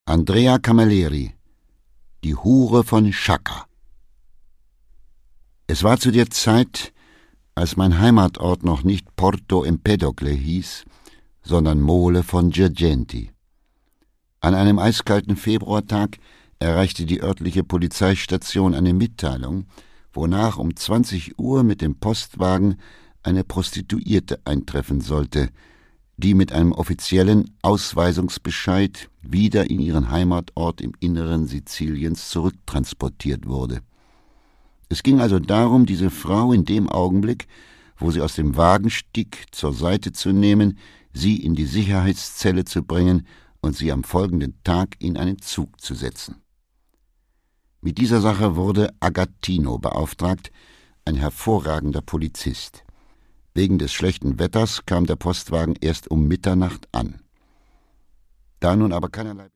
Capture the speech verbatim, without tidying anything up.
Andrea Camilleri, die Hure von Sciacca. Es war zu der Zeit, als mein Heimatort noch nicht Porto Empedocle hieß, sondern Mole von Girgenti. An einem eiskalten Februartag erreichte die örtliche Polizeistation eine Mitteilung, wonach um zwanzig Uhr mit dem Postwagen eine Prostituierte eintreffen sollte, die mit einem offiziellen Ausweisungsbescheid wieder in ihren Heimatort im Inneren Siziliens zurücktransportiert wurde. Es ging also darum, diese Frau in dem Augenblick, wo sie aus dem Wagen stieg, zur Seite zu nehmen, sie in die Sicherheitszelle zu bringen und sie am folgenden Tag in einen Zug zu setzen. Mit dieser Sache wurde Agattino beauftragt, ein hervorragender Polizist. Wegen des schlechten Wetters kam der Postwagen erst um Mitternacht an. Da nun aber keinerlei